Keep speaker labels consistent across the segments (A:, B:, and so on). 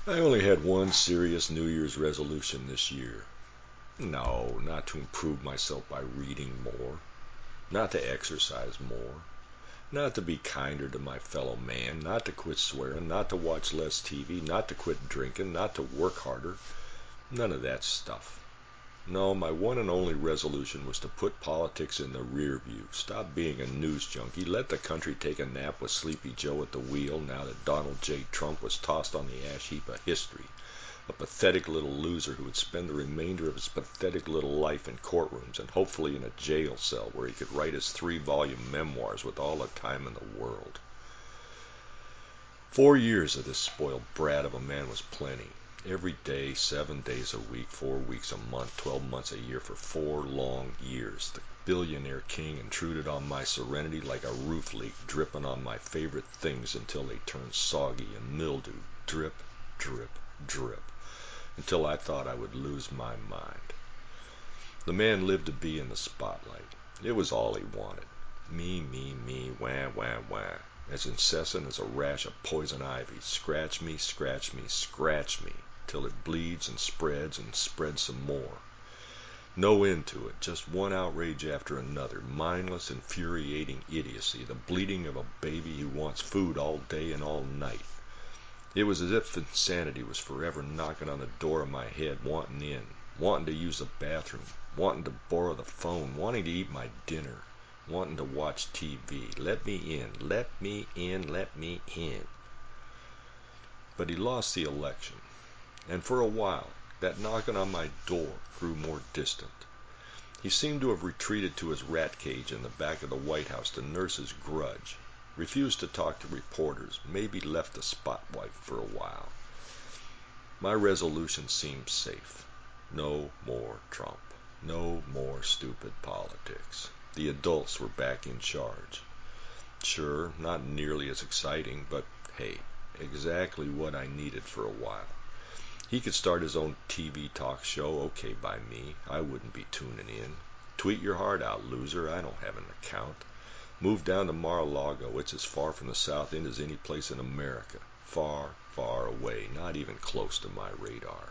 A: I only had one serious New Year's resolution this year. No, not to improve myself by reading more, not to exercise more, not to be kinder to my fellow man, not to quit swearing, not to watch less TV, not to quit drinking, not to work harder. None of that stuff. No, my one and only resolution was to put politics in the rear view. Stop being a news junkie. Let the country take a nap with Sleepy Joe at the wheel now that Donald J. Trump was tossed on the ash heap of history. A pathetic little loser who would spend the remainder of his pathetic little life in courtrooms and hopefully in a jail cell where he could write his 3-volume memoirs with all the time in the world. 4 years of this spoiled brat of a man was plenty. Every day, 7 days a week, 4 weeks a month, 12 months a year for 4 long years. The billionaire king intruded on my serenity like a roof leak dripping on my favorite things until they turned soggy and mildewed. Drip, drip, drip. Until I thought I would lose my mind. The man lived to be in the spotlight. It was all he wanted. Me, me, me, wah, wah, wah. As incessant as a rash of poison ivy. Scratch me, scratch me, scratch me, till it bleeds and spreads some more. No end to it, just one outrage after another, mindless, infuriating idiocy, the bleating of a baby who wants food all day and all night. It was as if insanity was forever knocking on the door of my head, wanting in, wanting to use the bathroom, wanting to borrow the phone, wanting to eat my dinner, wanting to watch TV. Let me in, let me in, let me in. But he lost the election, and for a while that knocking on my door grew more distant. He seemed to have retreated to his rat cage in the back of the White House to nurse his grudge, refused to talk to reporters, maybe left the spotlight for a while. My resolution seemed safe. No more Trump. No more stupid politics. The adults were back in charge. Sure, not nearly as exciting, but hey, exactly what I needed for a while. He could start his own TV talk show, okay by me. I wouldn't be tuning in. Tweet your heart out, loser. I don't have an account. Move down to Mar-a-Lago. It's as far from the South End as any place in America. Far, far away. Not even close to my radar.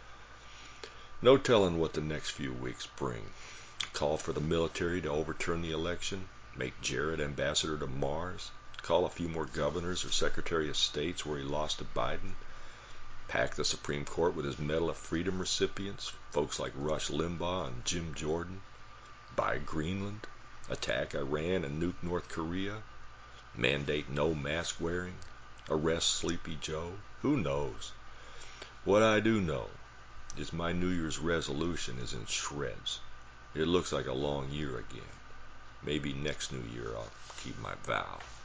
A: No telling what the next few weeks bring. Call for the military to overturn the election. Make Jared ambassador to Mars. Call a few more governors or secretary of states where he lost to Biden. Pack the Supreme Court with his Medal of Freedom recipients, folks like Rush Limbaugh and Jim Jordan. Buy Greenland. Attack Iran and nuke North Korea. Mandate no mask wearing. Arrest Sleepy Joe. Who knows? What I do know is my New Year's resolution is in shreds. It looks like a long year again. Maybe next New Year I'll keep my vow.